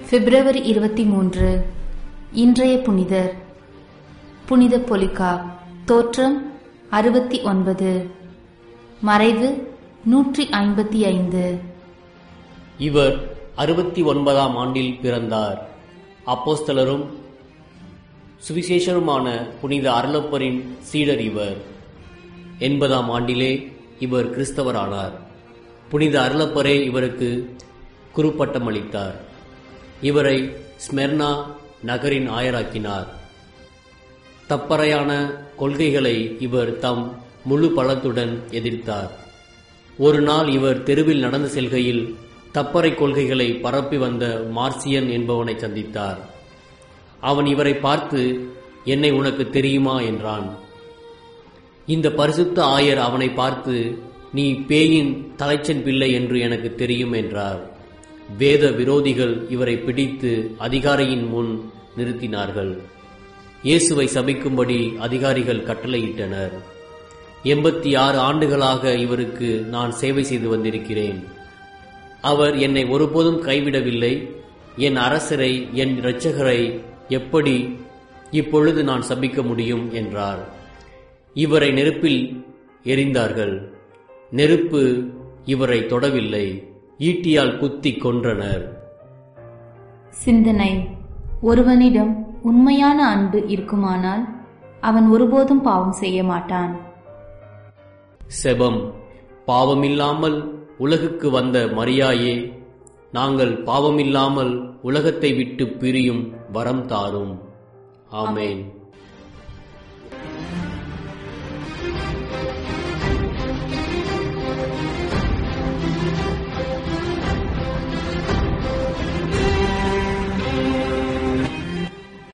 பிப்ரவரி 23 இன்றைய புனிதர் புனித பொலிகா. தோற்றம் 69. மறைவு 155. இவர் 69ஆம் ஆண்டில் பிறந்தார். அப்போஸ்தலரும் சுவிசேஷருமான புனித அருளப்பரின் சீடர் இவர். 80ஆம் ஆண்டிலே இவர் கிறிஸ்தவரானார். புனித அருளப்பரே இவருக்கு குருப்பட்டம் அளித்தார். இவரை ஸ்மெர்னா நகரின் ஆயராக்கினார். தப்பறையான கொள்கைகளை இவர் தம் முழு பலத்துடன் எதிர்த்தார். ஒரு நாள் இவர் தெருவில் நடந்து செல்கையில் தப்பறை கொள்கைகளை பரப்பி வந்த மார்சியன் என்பவனை சந்தித்தார். அவன் இவரை பார்த்து, என்னை உனக்கு தெரியுமா என்றான். இந்த பரிசுத்த ஆயர் அவனை பார்த்து, நீ பேயின் தலைச்சன் பிள்ளை என்று எனக்கு தெரியும் என்றார். வேத விரோதிகள் இவரை பிடித்து அதிகாரியின் முன் நிறுத்தினார்கள். இயேசுவை சபிக்கும்படி அதிகாரிகள் கட்டளையிட்டனர். 86 ஆண்டுகளாக இவருக்கு நான் சேவை செய்து வந்திருக்கிறேன். அவர் என்னை ஒருபோதும் கைவிடவில்லை. என் அரசரை, என் இரட்சகரை எப்படி இப்பொழுது நான் சபிக்க முடியும் என்றார். இவரை நெருப்பில் எரிந்தார்கள். நெருப்பு இவரை தொடவில்லை, ஈட்டியால் குத்தி கொன்றனர். சிந்தனை. ஒருவனிடம் உண்மையான அன்பு இருக்குமானால் அவன் ஒருபோதும் பாவம் செய்ய மாட்டான். செபம். பாவமில்லாமல் உலகுக்கு வந்த மரியாயே, நாங்கள் பாவமில்லாமல் உலகத்தை விட்டு பிரியும் வரம் தாரும். ஆமேன்.